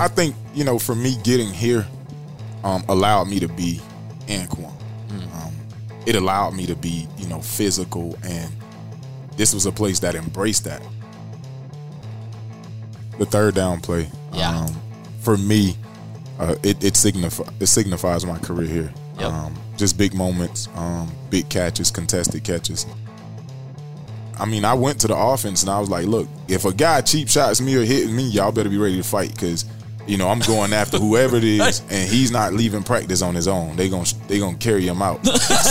I think, for me getting here allowed me to be Anquan. It allowed me to be, physical, and this was a place that embraced that. The third down play, for me, it signifies my career here. Yep. Just big moments, big catches, contested catches. I mean, I went to the offense and I was like, look, if a guy cheap shots me or hits me, y'all better be ready to fight, because I'm going after whoever it is, and he's not leaving practice on his own. They gonna carry him out.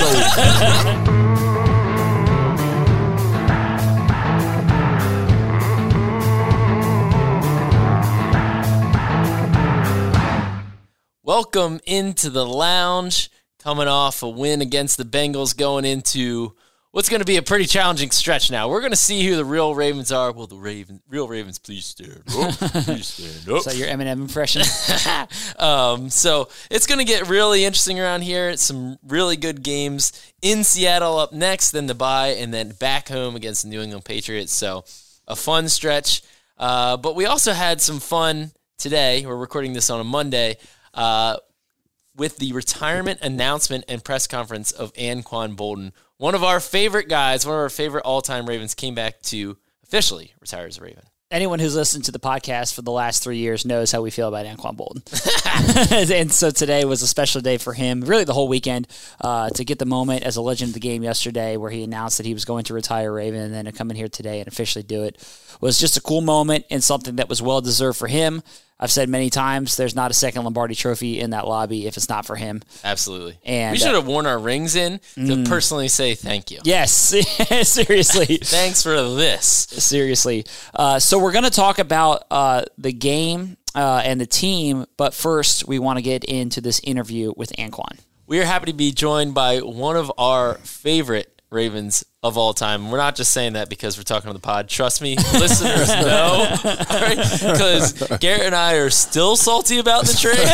Welcome into the lounge, coming off a win against the Bengals, going into what's going to be a pretty challenging stretch now. We're going to see who the real Ravens are. Will the real Ravens please stand up? Please stand up. Is that your Eminem impression? So it's going to get really interesting around here. Some really good games in Seattle up next, then the bye, and then back home against the New England Patriots. So a fun stretch. But we also had some fun today. We're recording this on a Monday. With the retirement announcement and press conference of Anquan Boldin. One of our favorite guys, one of our favorite all-time Ravens, came back to officially retire as a Raven. Anyone who's listened to the podcast for the last 3 years knows how we feel about Anquan Boldin. And so today was a special day for him, really the whole weekend, to get the moment as a legend of the game yesterday where he announced that he was going to retire Raven, and then to come in here today and officially do it was just a cool moment and something that was well-deserved for him. I've said many times there's not a second Lombardi trophy in that lobby if it's not for him. Absolutely. And we should have worn our rings in to personally say thank you. Yes, seriously. Thanks for this. Seriously. So we're going to talk about the game and the team, but first we want to get into this interview with Anquan. We are happy to be joined by one of our favorite Ravens of all time. We're not just saying that because we're talking on the pod. Trust me, listeners know. Because Garrett and I are still salty about the trade.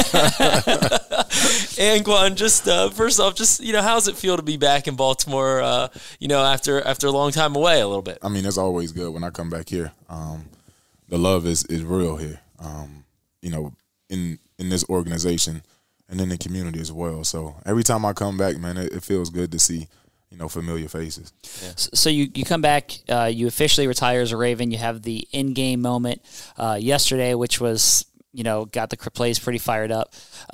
Anquan, just first off, just how does it feel to be back in Baltimore? After a long time away, a little bit. I mean, it's always good when I come back here. The love is real here. In this organization and in the community as well. So every time I come back, man, it feels good to see familiar faces. Yeah. So you come back, you officially retire as a Raven. You have the in-game moment yesterday, which was, got the place pretty fired up.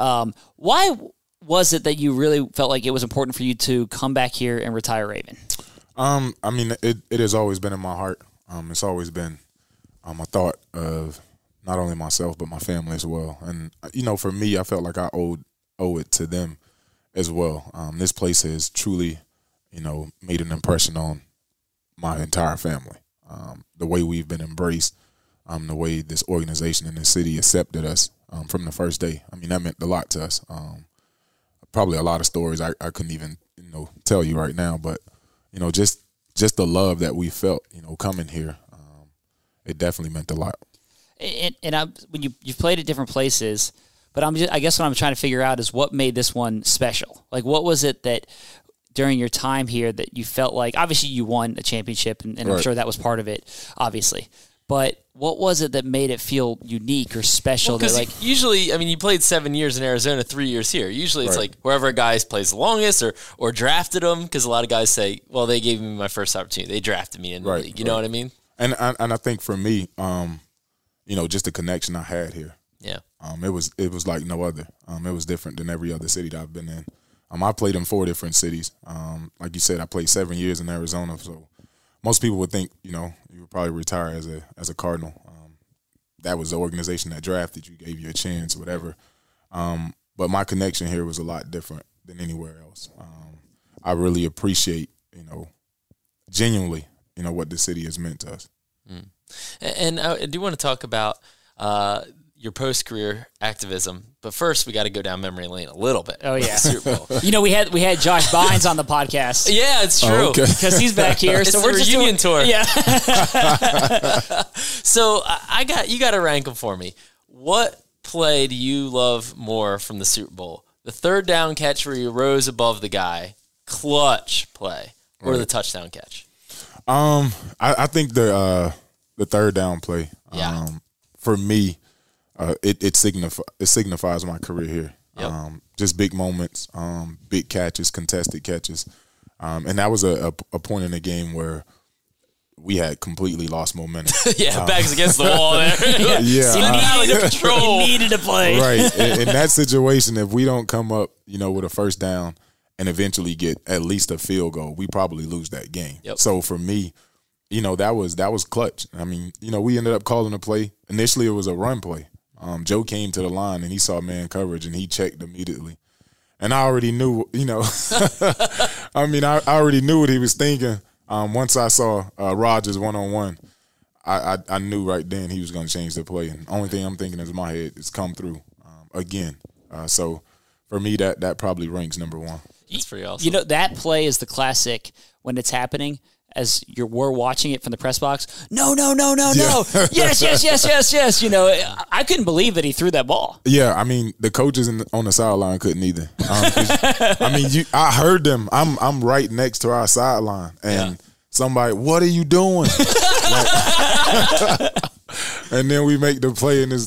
Why was it that you really felt like it was important for you to come back here and retire Raven? I mean, it has always been in my heart. It's always been a thought of not only myself but my family as well. And, for me, I felt like I owe it to them as well. This place has truly made an impression on my entire family. The way we've been embraced, the way this organization and this city accepted us from the first day. I mean, that meant a lot to us. Probably a lot of stories I couldn't even tell you right now, but just the love that we felt coming here, it definitely meant a lot. And when you've played at different places, but I guess what I'm trying to figure out is what made this one special. Like, what was it that during your time here that you felt like, obviously you won a championship, and right. I'm sure that was part of it, obviously. But what was it that made it feel unique or special? Because usually, I mean, you played 7 years in Arizona, 3 years here. Usually it's like wherever a guy plays the longest or drafted them, because a lot of guys say, well, they gave me my first opportunity. They drafted me in the league. You know what I mean? And I think for me, just the connection I had here. Yeah. It was like no other. It was different than every other city that I've been in. I played in 4 different cities. Like you said, I played 7 years in Arizona. So most people would think, you would probably retire as a Cardinal. That was the organization that drafted you, gave you a chance, whatever. But my connection here was a lot different than anywhere else. I really appreciate, genuinely, what the city has meant to us. Mm. And I do want to talk about your post-career activism, but first we got to go down memory lane a little bit. Oh yeah, Super Bowl. We had Josh Bynes on the podcast. Yeah, it's true because he's back here. It's so the we're just reunion tour. Yeah. So you got to rank them for me. What play do you love more from the Super Bowl? The third down catch where you rose above the guy, clutch play, or the touchdown catch? I think the third down play. Yeah. For me. it signifies my career here. Yep. Just big moments, big catches, contested catches, and that was a point in the game where we had completely lost momentum. Backs against the wall there. He needed to play. Right. In that situation, if we don't come up, with a first down and eventually get at least a field goal, we probably lose that game. Yep. So for me, that was clutch. I mean, we ended up calling a play. Initially, it was a run play. Joe came to the line and he saw man coverage and he checked immediately. And I already knew, I already knew what he was thinking. Once I saw Rodgers one-on-one, I knew right then he was going to change the play. And the only thing I'm thinking in my head is come through again. So for me, that probably ranks number one. That's pretty awesome. That play is the classic when it's happening. As we're watching it from the press box, no, yes. I couldn't believe that he threw that ball. Yeah, I mean the coaches on the sideline couldn't either. I heard them. I'm right next to our sideline, and somebody, what are you doing? And then we make the play, and it's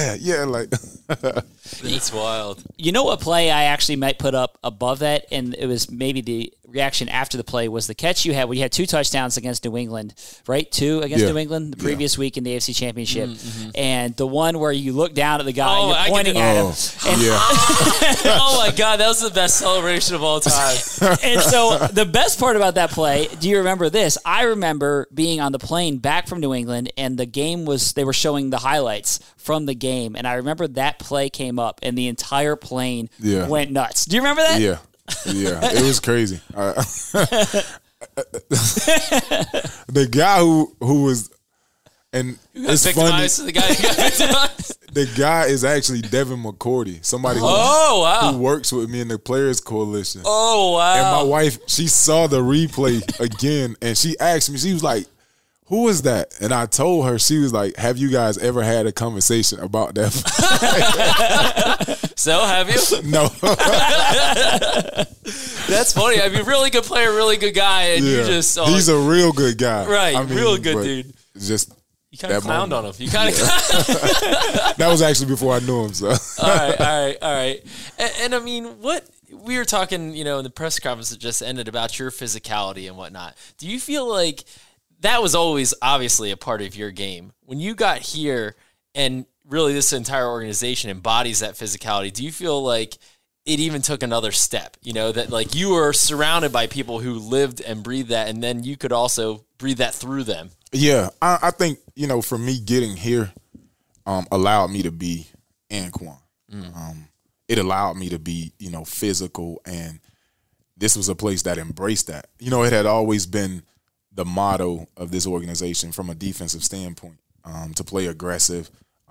It's wild. You know what play I actually might put up above that, and it was maybe the reaction after the play, was the catch you had when you had 2 touchdowns against New England, right? 2 against New England the previous week in the AFC Championship. Mm-hmm. And the one where you look down at the guy and you're pointing at him. Oh, my God, that was the best celebration of all time. And so the best part about that play, do you remember this? I remember being on the plane back from New England, and the game they were showing the highlights from the game, and I remember that play came up, and the entire plane went nuts. Do you remember that? Yeah, it was crazy. The guy who was, and it's funny. The guy is actually Devin McCourty, somebody who works with me in the Players Coalition. Oh, wow. And my wife, she saw the replay again, and she asked me, she was like, who is that? And I told her, she was like, have you guys ever had a conversation about that? So, have you? No. That's funny. I mean, really good player, really good guy, and you just... He's a real good guy. Right, real good dude. Just... You kind of clowned on him. You kind of... That was actually before I knew him, so... All right. And I mean, what... We were talking, in the press conference that just ended about your physicality and whatnot. Do you feel like... That was always obviously a part of your game. When you got here and really this entire organization embodies that physicality, do you feel like it even took another step, that like you were surrounded by people who lived and breathed that, and then you could also breathe that through them? Yeah, I think, for me getting here allowed me to be Anquan. It allowed me to be, physical, and this was a place that embraced that. It had always been the motto of this organization from a defensive standpoint, to play aggressive.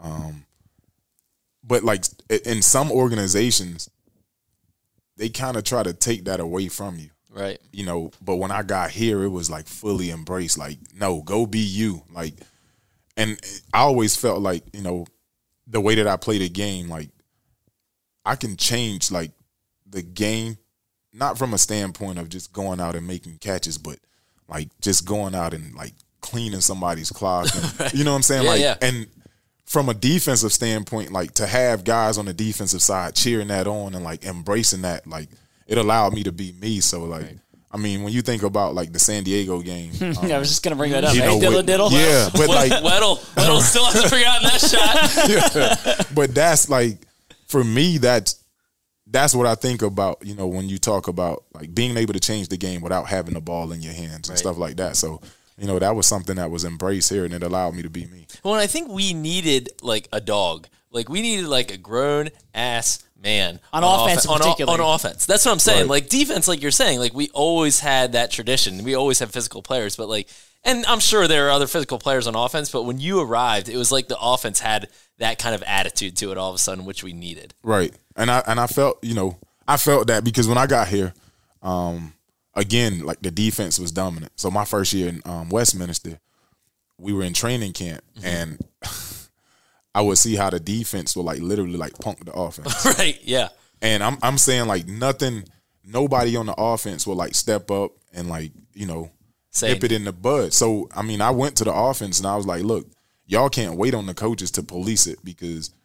But like in some organizations, they kind of try to take that away from you. Right. But when I got here, it was like fully embraced. Like, no, go be you. Like, and I always felt like, the way that I play the game, like I can change like the game, not from a standpoint of just going out and making catches, but like just going out and like cleaning somebody's clock. And, right. You know what I'm saying? Yeah. And from a defensive standpoint, like to have guys on the defensive side cheering that on and like embracing that, like it allowed me to be me. So like, right. I mean, when you think about like the San Diego game, I was just gonna bring that up. Hey, diddle. Yeah, but like Weddle still hasn't forgotten that shot. Yeah. But that's like for me, that's what I think about, when you talk about like being able to change the game without having the ball in your hands and stuff like that. So, that was something that was embraced here, and it allowed me to be me. Well, and I think we needed like a dog. Like we needed like a grown ass man on offense, particularly. On offense. That's what I'm saying. Right. Like defense, like you're saying, like we always had that tradition. We always have physical players, but like, and I'm sure there are other physical players on offense, but when you arrived, it was like the offense had that kind of attitude to it all of a sudden, which we needed. Right. And I felt, I felt that because when I got here, again, like the defense was dominant. So my first year in Westminster, we were in training camp, and I would see how the defense would like literally like punk the offense. Right. Yeah. And I'm saying like nobody on the offense will like step up and like, nip it in the bud. So, I mean, I went to the offense and I was like, look, y'all can't wait on the coaches to police it because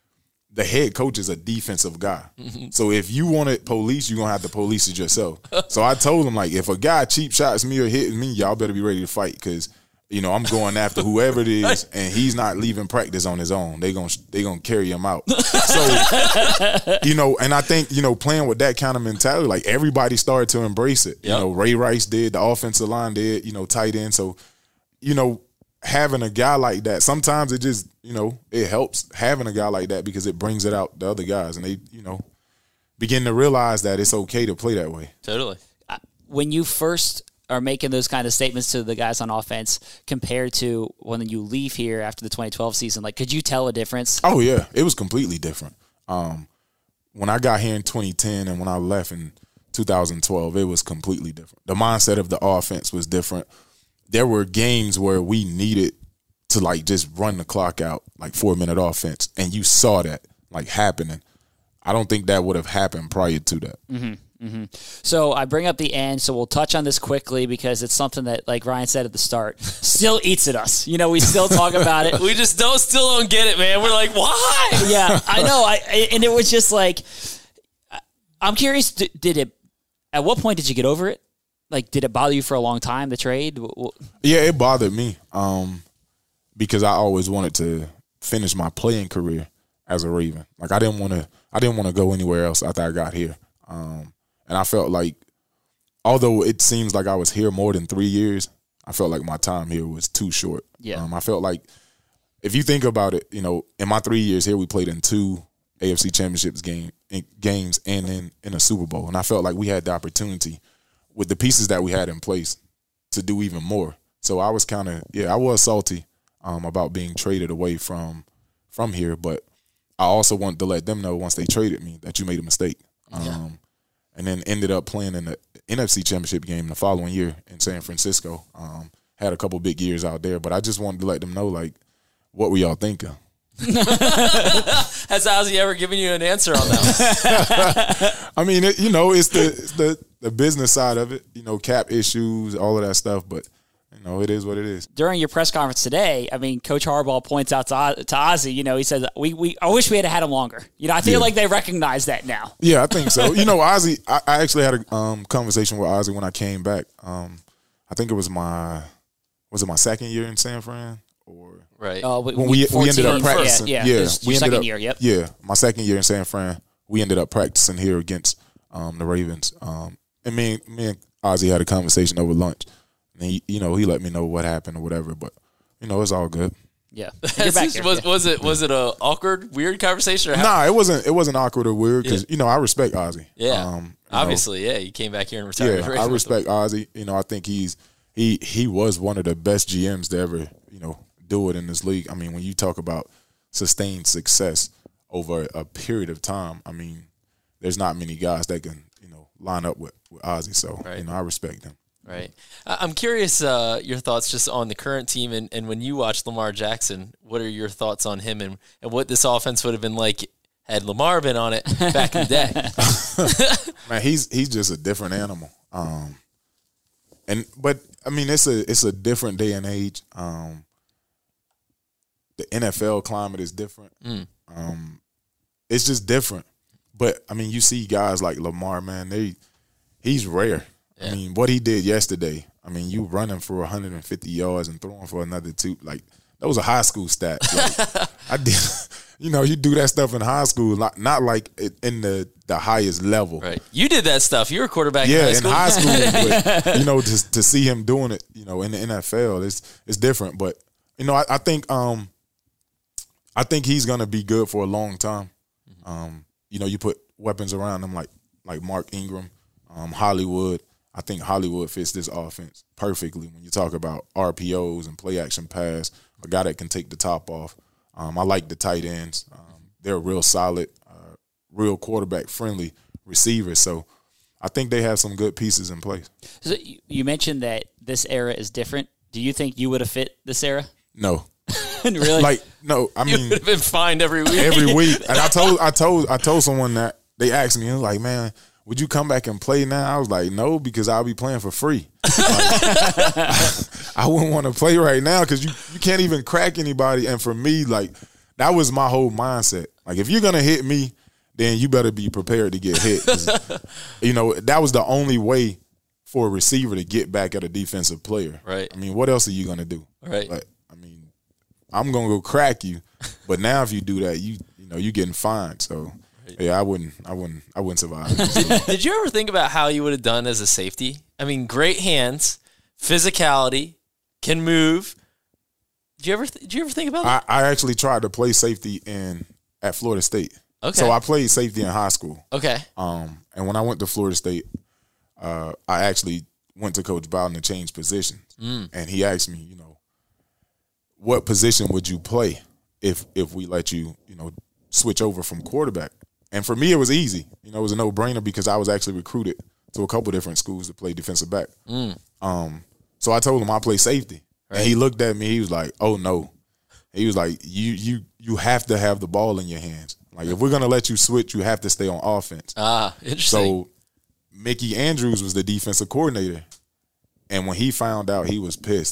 the head coach is a defensive guy. So if you want it police, you're going to have to police it yourself. So I told him, like, if a guy cheap shots me or hits me, y'all better be ready to fight because, you know, I'm going after whoever it is, and he's not leaving practice on his own. They gonna carry him out. So, you know, and I think, you know, playing with that kind of mentality, like, everybody started to embrace it. Yep. You know, Ray Rice did, the offensive line did, you know, tight end. So, you know, having a guy like that, sometimes it just, you know, it helps having a guy like that because it brings it out the other guys, and they, you know, begin to realize that it's okay to play that way. Totally. When you first are making those kind of statements to the guys on offense compared to when you leave here after the 2012 season, like, could you tell a difference? Oh, yeah. It was completely different. When I got here in 2010 and when I left in 2012, it was completely different. The mindset of the offense was different. There were games where we needed to, like, just run the clock out, like 4-minute offense, and you saw that, like, happening. I don't think that would have happened prior to that. Mm-hmm. Mm-hmm. So I bring up the end, so we'll touch on this quickly because it's something that, like Ryan said at the start, still eats at us. You know, we still talk about it. We just still don't get it, man. We're like, why? Yeah, I know. And it was just like, I'm curious, did it, at what point did you get over it? Like, did it bother you for a long time, the trade? Yeah, it bothered me because I always wanted to finish my playing career as a Raven. Like, I didn't want to go anywhere else after I got here. And I felt like, although it seems like I was here more than 3 years, I felt like my time here was too short. Yeah. I felt like, if you think about it, you know, in my 3 years here, we played in 2 AFC Championships games and in a Super Bowl. And I felt like we had the opportunity with the pieces that we had in place to do even more. So I was I was salty about being traded away from here, but I also wanted to let them know once they traded me that you made a mistake. And then ended up playing in the NFC Championship game the following year in San Francisco. Had a couple big years out there, but I just wanted to let them know, like, what were y'all thinking? Has Ozzie ever given you an answer on that? I mean, you know, it's the business side of it, you know, cap issues, all of that stuff, but, you know, it is what it is. During your press conference today, I mean, Coach Harbaugh points out to Ozzie, you know, he says, I wish we had had him longer. You know, I feel like they recognize that now. Yeah, I think so. You know, Ozzie, I actually had a conversation with Ozzie when I came back. I think it was my second year in San Fran? Or right. When we ended up practicing. Yeah. We ended second up, year, yep. Yeah, my second year in San Fran, we ended up practicing here against the Ravens. And me and Ozzie had a conversation over lunch. And he, you know, he let me know what happened or whatever, but, you know, it's all good. Yeah. Was it a awkward, weird conversation? Or Nah, it wasn't awkward or weird because, you know, I respect Ozzie. Yeah. Obviously, you came back here and retired. Yeah, I respect Ozzie. You know, I think he was one of the best GMs to ever, you know, do it in this league. I mean, when you talk about sustained success over a period of time, I mean, there's not many guys that can, you know, line up with Ozzie. So, you know, I respect him. Right. I'm curious your thoughts just on the current team and when you watch Lamar Jackson, what are your thoughts on him and what this offense would have been like had Lamar been on it back in the day? Man, he's just a different animal. But I mean, it's a different day and age. The NFL climate is different. It's just different. But I mean, you see guys like Lamar, man, he's rare. Yeah. I mean, what he did yesterday, I mean, you running for 150 yards and throwing for another 2, like, that was a high school stat. Like, I did, you know, you do that stuff in high school, not like in the highest level. Right. You did that stuff. You were a quarterback in high school. Yeah, in high school. But, you know, to see him doing it, you know, in the NFL, it's different. But, you know, I think he's going to be good for a long time. You know, you put weapons around him like Mark Ingram, Hollywood. I think Hollywood fits this offense perfectly when you talk about RPOs and play action pass, a guy that can take the top off. I like the tight ends. They're real solid, real quarterback-friendly receivers. So I think they have some good pieces in place. So you mentioned that this era is different. Do you think you would have fit this era? No. Really? Like, no, I mean. You would have been fined every week. Every week. And I told someone that. They asked me, like, man, would you come back and play now? I was like, no, because I'll be playing for free. I wouldn't want to play right now because you can't even crack anybody. And for me, like, that was my whole mindset. Like, if you're gonna hit me, then you better be prepared to get hit. That was the only way for a receiver to get back at a defensive player. Right. I mean, what else are you gonna do? Right. But, I mean, I'm gonna go crack you, but now if you do that, you're getting fined. So. Yeah, I wouldn't survive. Did you ever think about how you would have done as a safety? I mean, great hands, physicality, can move. Did you ever think about that? I actually tried to play safety at Florida State. Okay. So I played safety in high school. Okay. And when I went to Florida State, I actually went to Coach Bowden to change positions. And he asked me, what position would you play if we let you, switch over from quarterback? And for me, it was easy. It was a no-brainer because I was actually recruited to a couple different schools to play defensive back. So I told him I play safety. Right. And he looked at me. He was like, oh, no. He was like, you have to have the ball in your hands. Like, if we're going to let you switch, you have to stay on offense. Interesting. So Mickey Andrews was the defensive coordinator. And when he found out, he was pissed.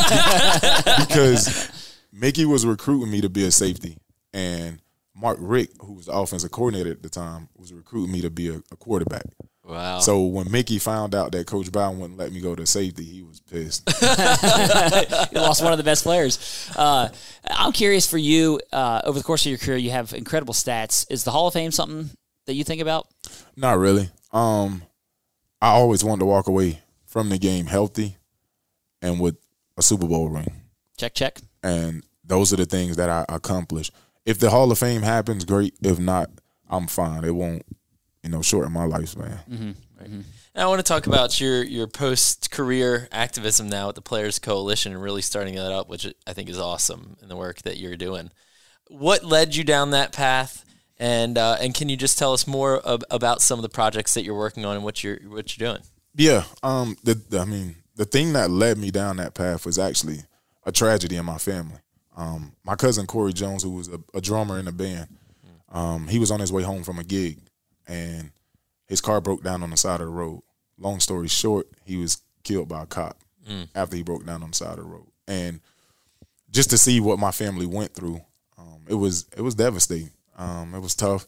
Because Mickey was recruiting me to be a safety. And Mark Richt, who was the offensive coordinator at the time, was recruiting me to be a quarterback. Wow. So when Mickey found out that Coach Bowden wouldn't let me go to safety, he was pissed. You lost one of the best players. I'm curious for you, over the course of your career, you have incredible stats. Is the Hall of Fame something that you think about? Not really. I always wanted to walk away from the game healthy and with a Super Bowl ring. Check. And those are the things that I accomplished. If the Hall of Fame happens, great. If not, I'm fine. It won't, shorten my lifespan. Mm-hmm. Right. And I want to talk about your post-career activism now with the Players Coalition and really starting that up, which I think is awesome in the work that you're doing. What led you down that path? And can you just tell us more about some of the projects that you're working on and what you're doing? Yeah. The thing that led me down that path was actually a tragedy in my family. My cousin Corey Jones, who was a drummer in the band, he was on his way home from a gig, and his car broke down on the side of the road. Long story short, he was killed by a cop after he broke down on the side of the road. And just to see what my family went through, it was devastating. It was tough.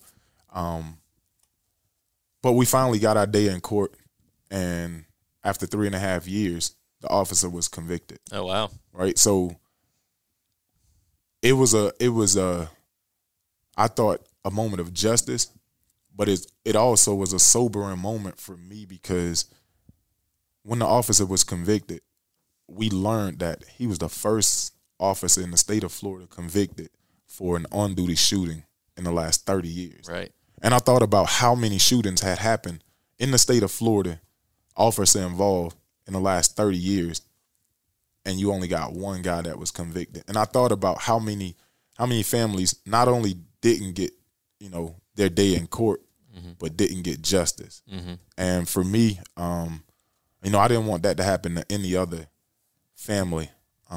But we finally got our day in court, and after 3.5 years, the officer was convicted. Oh, wow. Right? So it was I thought a moment of justice, but it also was a sobering moment for me because when the officer was convicted, we learned that he was the first officer in the state of Florida convicted for an on-duty shooting in the last 30 years. Right. And I thought about how many shootings had happened in the state of Florida, officer involved in the last 30 years, and you only got one guy that was convicted. And I thought about how many families not only didn't get, their day in court, but didn't get justice. And for me, I didn't want that to happen to any other family,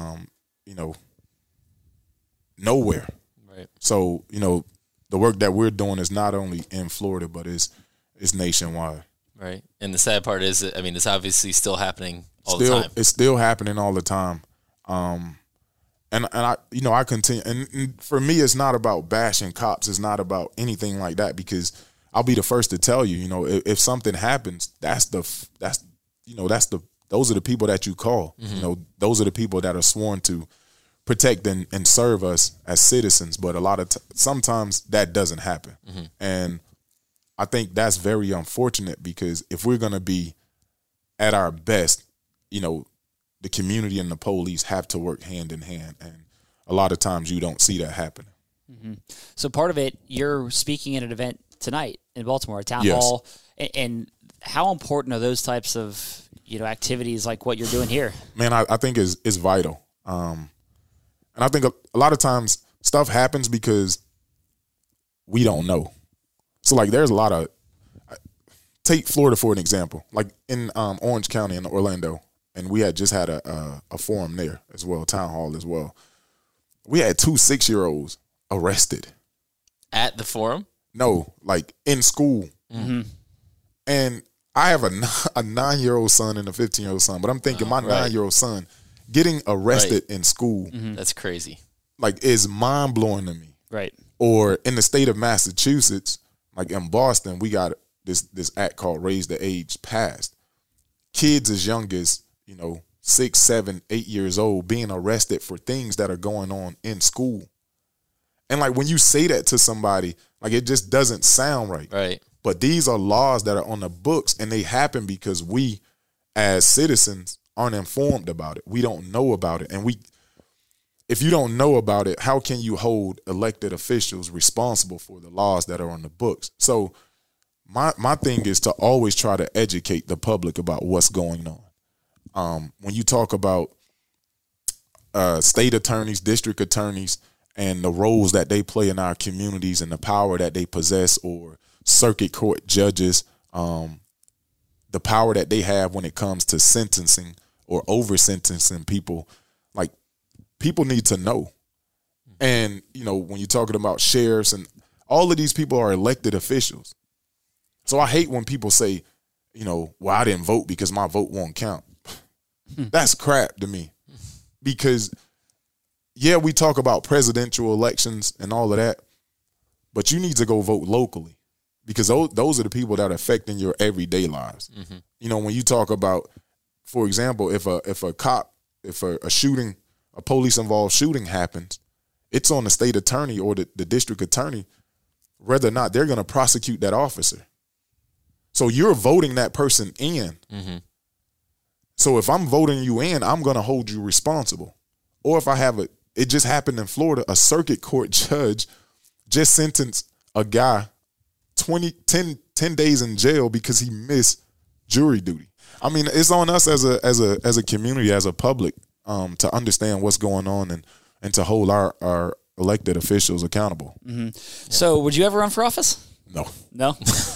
nowhere. Right. So, the work that we're doing is not only in Florida, but it's nationwide. Right. And the sad part is, it's obviously still happening the time. It's still happening all the time. And I continue. And for me, it's not about bashing cops. It's not about anything like that, because I'll be the first to tell you, if something happens, those are the people that you call. Those are the people that are sworn to protect and serve us as citizens. But sometimes that doesn't happen. And I think that's very unfortunate, because if we're going to be at our best, the community and the police have to work hand in hand. And a lot of times you don't see that happening. So part of it, you're speaking at an event tonight in Baltimore, a town Yes. hall. And how important are those types of, activities like what you're doing here? Man, I think is vital. And I think a lot of times stuff happens because we don't know. So, there's a lot of – take Florida for an example. Like in Orange County in Orlando, and we had just had a forum there as well, town hall as well. We had 2 6-year-olds arrested. At the forum? No, in school. And I have a 9-year-old son and a 15-year-old son, but I'm thinking my 9-year-old son getting arrested in school. That's crazy. Is mind-blowing to me. Right. Or in the state of Massachusetts, like in Boston, we got this act called Raise the Age passed. Kids as young as, 6, 7, 8 years old being arrested for things that are going on in school. And like when you say that to somebody, like it just doesn't sound right. Right. But these are laws that are on the books, and they happen because we as citizens aren't informed about it. We don't know about it. And if you don't know about it, how can you hold elected officials responsible for the laws that are on the books? So my thing is to always try to educate the public about what's going on. When you talk about state attorneys, district attorneys, and the roles that they play in our communities and the power that they possess, or circuit court judges, the power that they have when it comes to sentencing or over sentencing people, like people need to know. And, when you're talking about sheriffs and all of these people are elected officials. So I hate when people say, well, I didn't vote because my vote won't count. That's crap to me. Because, yeah, we talk about presidential elections and all of that, but you need to go vote locally, because those are the people that are affecting your everyday lives. Mm-hmm. When you talk about, for example, if a shooting, a police-involved shooting happens, it's on the state attorney or the district attorney whether or not they're going to prosecute that officer. So you're voting that person in. Mm-hmm. So if I'm voting you in, I'm going to hold you responsible. Or if it just happened in Florida, a circuit court judge just sentenced a guy 10 days in jail because he missed jury duty. I mean, it's on us as a community, as a public, to understand what's going on and to hold our elected officials accountable. Mm-hmm. Yeah. So would you ever run for office? No. Not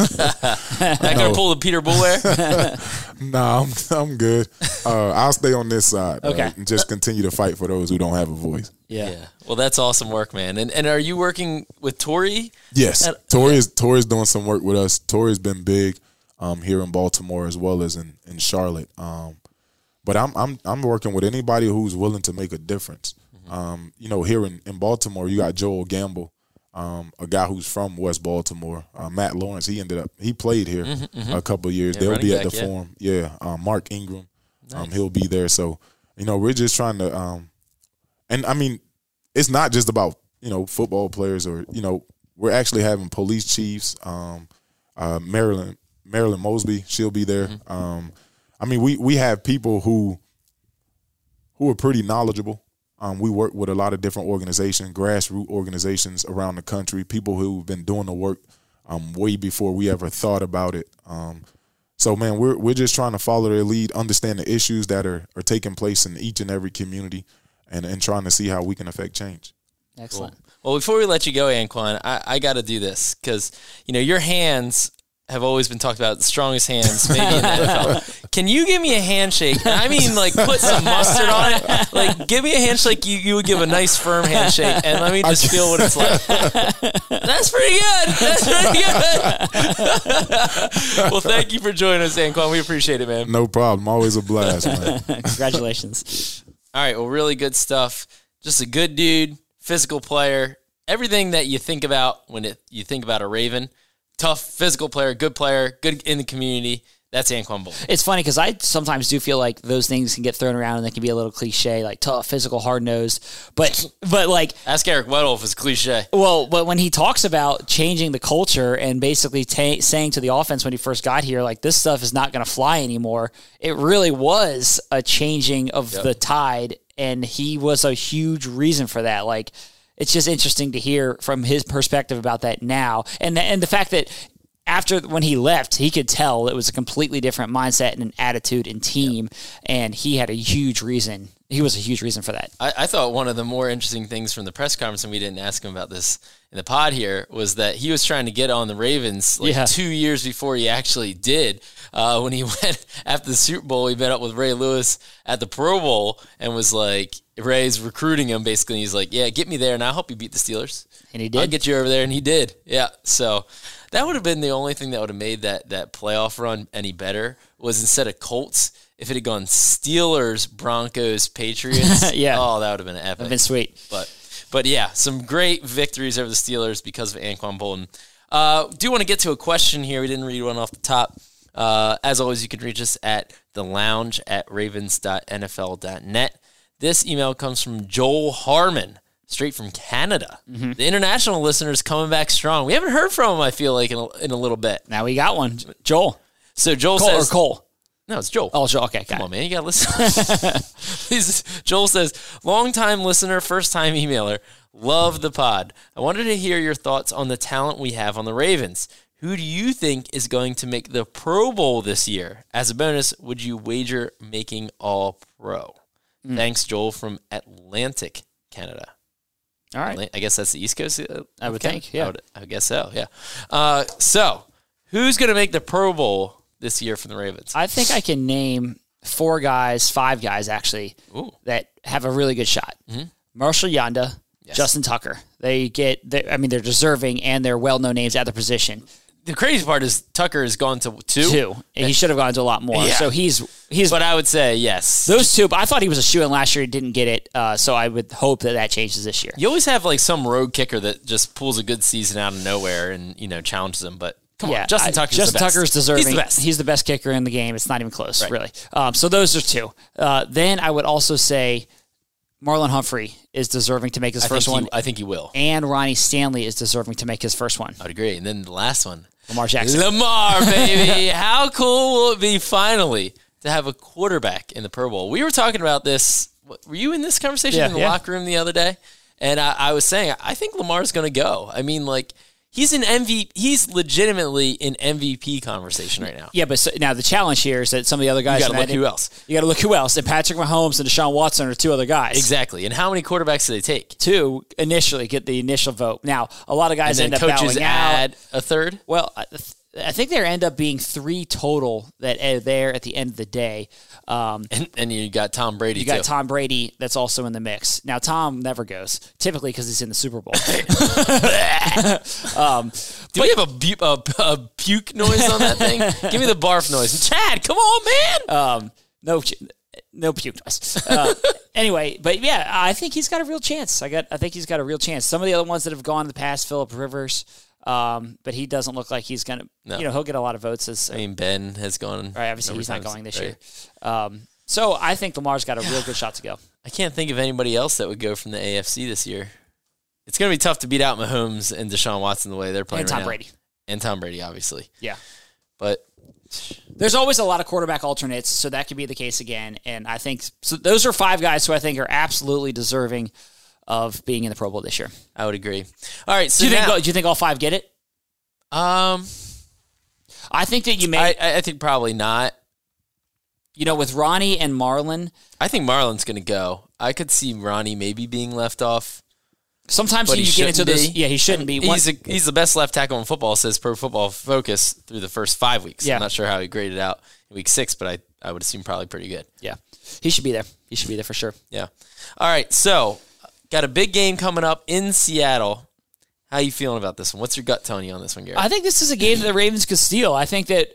gonna pull the Peter Boulware? Nah, I'm good. I'll stay on this side. Okay. And just continue to fight for those who don't have a voice. Yeah. Well, that's awesome work, man. And are you working with Tori? Yes. Tori's doing some work with us. Tori's been big here in Baltimore as well as in Charlotte. But I'm working with anybody who's willing to make a difference. Mm-hmm. Here in Baltimore, you got Joel Gamble, a guy who's from West Baltimore. Matt Lawrence, he played here a couple of years. They'll be at the Forum. Yeah. Mark Ingram, nice. He'll be there. So, we're just trying to, and I mean, it's not just about, football players or, we're actually having police chiefs, Marilyn Mosby, she'll be there. Mm-hmm. I mean, we have people who are pretty knowledgeable. We work with a lot of different organizations, grassroots organizations around the country, people who've been doing the work way before we ever thought about it. So, man, we're just trying to follow their lead, understand the issues that are taking place in each and every community, and trying to see how we can affect change. Excellent. Cool. Well, before we let you go, Anquan, I got to do this because, your hands have always been talked about, the strongest hands maybe in the NFL. Can you give me a handshake? I mean, like, put some mustard on it. Like, give me a handshake you would give a nice, firm handshake, and let me just feel what it's like. That's pretty good. Well, thank you for joining us, Anquan. We appreciate it, man. No problem. Always a blast, man. Congratulations. All right, well, really good stuff. Just a good dude, physical player, everything that you think about when you think about a Raven. Tough, physical player, good in the community. That's Anquan Boldin. It's funny because I sometimes do feel like those things can get thrown around and they can be a little cliche, like tough, physical, hard-nosed. But like... Ask Eric Weddle if it's cliche. Well, but when he talks about changing the culture and basically saying to the offense when he first got here, like, this stuff is not going to fly anymore, it really was a changing of the tide, and he was a huge reason for that. Like... It's just interesting to hear from his perspective about that now. And the fact that when he left, he could tell it was a completely different mindset and an attitude and team, and he had a huge reason. He was a huge reason for that. I thought one of the more interesting things from the press conference, and we didn't ask him about this in the pod here, was that he was trying to get on the Ravens 2 years before he actually did. When he went after the Super Bowl, he met up with Ray Lewis at the Pro Bowl and was like, Ray's recruiting him basically. And he's like, yeah, get me there and I'll help you beat the Steelers. And he did. I'll get you over there. And he did. Yeah. So that would have been the only thing that would have made that playoff run any better, was instead of Colts, if it had gone Steelers, Broncos, Patriots. Yeah. Oh, that would have been epic. That would have been sweet. But But yeah, some great victories over the Steelers because of Anquan Bolden. Do want to get to a question here. We didn't read one off the top. As always, you can reach us at thelounge@ravens.nfl.net. This email comes from Joel Harmon, straight from Canada. Mm-hmm. The international listeners coming back strong. We haven't heard from him, I feel like, in a little bit. Now we got one. Joel. So Joel Cole says... or Cole? No, it's Joel. Oh, Joel. Okay, Come on, man. You got to listen. Joel says, long-time listener, first-time emailer. Love the pod. I wanted to hear your thoughts on the talent we have on the Ravens. Who do you think is going to make the Pro Bowl this year? As a bonus, would you wager making All-Pro? Thanks, Joel, from Atlantic, Canada. All right. I guess that's the East Coast. I would think, yeah. I guess so, yeah. So, who's going to make the Pro Bowl this year from the Ravens? I think I can name 5 guys actually, that have a really good shot. Mm-hmm. Marshall Yanda, yes. Justin Tucker. They're deserving and they're well-known names at their position. The crazy part is Tucker has gone to 2. And he should have gone to a lot more. Yeah. So he's. But I would say yes. Those 2. But I thought he was a shoo-in last year. He didn't get it. So I would hope that changes this year. You always have like some rogue kicker that just pulls a good season out of nowhere and challenges them. But come on, Justin Tucker's deserving. He's the best. He's the best kicker in the game. It's not even close, right. really. So those are 2. Then I would also say Marlon Humphrey is deserving to make his first one. I think he will. And Ronnie Stanley is deserving to make his first one. I would agree. And then the last one. Lamar Jackson. Lamar, baby. How cool will it be finally to have a quarterback in the Pro Bowl? We were talking about this. Were you in this conversation in the locker room the other day? And I was saying, I think Lamar's going to go. I mean, like, he's an MVP. He's legitimately in MVP conversation right now. Yeah, but now the challenge here is that some of the other guys. You got to look who else. You got to look who else. And Patrick Mahomes and Deshaun Watson are 2 other guys. Exactly. And how many quarterbacks do they take? 2 initially get the initial vote. Now a lot of guys and then end up coaches bowing add out. a third. Well, I think there end up being 3 total that are there at the end of the day. And you got Tom Brady. You got Tom Brady that's also in the mix. Now Tom never goes, typically because he's in the Super Bowl. Do we have a puke noise on that thing? Give me the barf noise. Chad, come on, man. No puke noise. Anyway, but yeah, I think he's got a real chance. I think he's got a real chance. Some of the other ones that have gone in the past, Phillip Rivers. But he doesn't look like he's going to, he'll get a lot of votes. Ben has gone. Right, obviously he's not going this year. So I think Lamar's got a real good shot to go. I can't think of anybody else that would go from the AFC this year. It's going to be tough to beat out Mahomes and Deshaun Watson the way they're playing right now. And Tom Brady, obviously. Yeah. But there's always a lot of quarterback alternates, so that could be the case again. And I think so. Those are 5 guys who I think are absolutely deserving of being in the Pro Bowl this year. I would agree. All right. So do you think all 5 get it? I think that you may. I think probably not. With Ronnie and Marlon. I think Marlon's going to go. I could see Ronnie maybe being left off. Sometimes you get into this. Yeah, he shouldn't be. He's the best left tackle in football, says Pro Football Focus, through the first 5 weeks. Yeah. I'm not sure how he graded out in week 6, but I would assume probably pretty good. Yeah. He should be there. He should be there for sure. Yeah. All right. So, got a big game coming up in Seattle. How are you feeling about this one? What's your gut telling you on this one, Gary? I think this is a game that the Ravens could steal. I think that,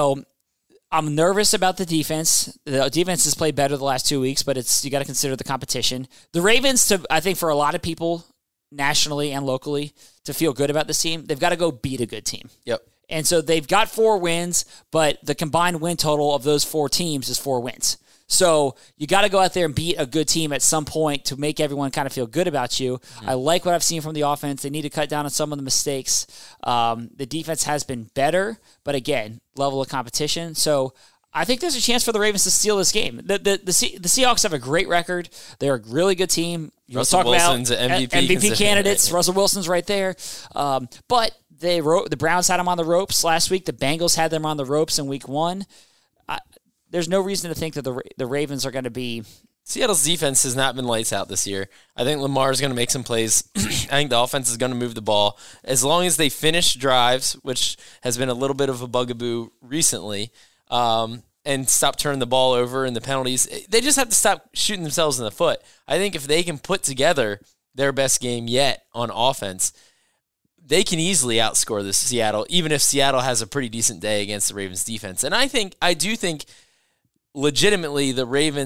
I'm nervous about the defense. The defense has played better the last 2 weeks, but you got to consider the competition. The Ravens, I think for a lot of people, nationally and locally, to feel good about this team, they've got to go beat a good team. Yep. And so they've got 4 wins, but the combined win total of those 4 teams is 4 wins. So you got to go out there and beat a good team at some point to make everyone kind of feel good about you. Mm-hmm. I like what I've seen from the offense. They need to cut down on some of the mistakes. The defense has been better, but again, level of competition. So I think there's a chance for the Ravens to steal this game. The Seahawks have a great record. They're a really good team. Russell Wilson's an MVP candidates. Russell Wilson's right there. But the Browns had them on the ropes last week. The Bengals had them on the ropes in week 1. There's no reason to think that the Ravens are going to be. Seattle's defense has not been lights out this year. I think Lamar is going to make some plays. I think the offense is going to move the ball. As long as they finish drives, which has been a little bit of a bugaboo recently, and stop turning the ball over and the penalties, they just have to stop shooting themselves in the foot. I think if they can put together their best game yet on offense, they can easily outscore this Seattle, even if Seattle has a pretty decent day against the Ravens defense. And I do think legitimately the Ravens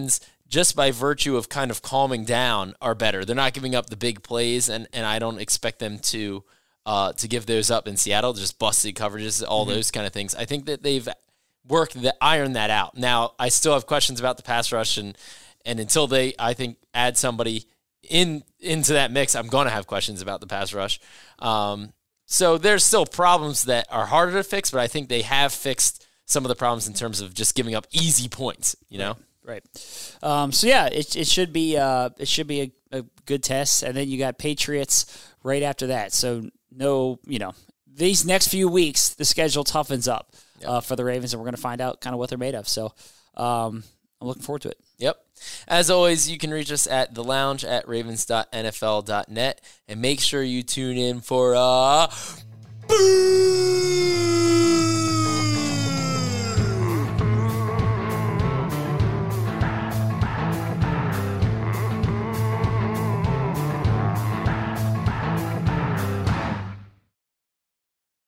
just by virtue of kind of calming down, are better. They're not giving up the big plays, and I don't expect them to give those up in Seattle. Just busted coverages, all those kind of things. I think that they've ironed that out. Now, I still have questions about the pass rush, and until they, I think, add somebody into that mix, I'm going to have questions about the pass rush. So there's still problems that are harder to fix, but I think they have fixed some of the problems in terms of just giving up easy points, you know? Right. So yeah, it should be a good test, and then you got Patriots right after that. So these next few weeks the schedule toughens up for the Ravens, and we're going to find out kind of what they're made of. So I'm looking forward to it. Yep. As always, you can reach us at the lounge at ravens.nfl.net, and make sure you tune in for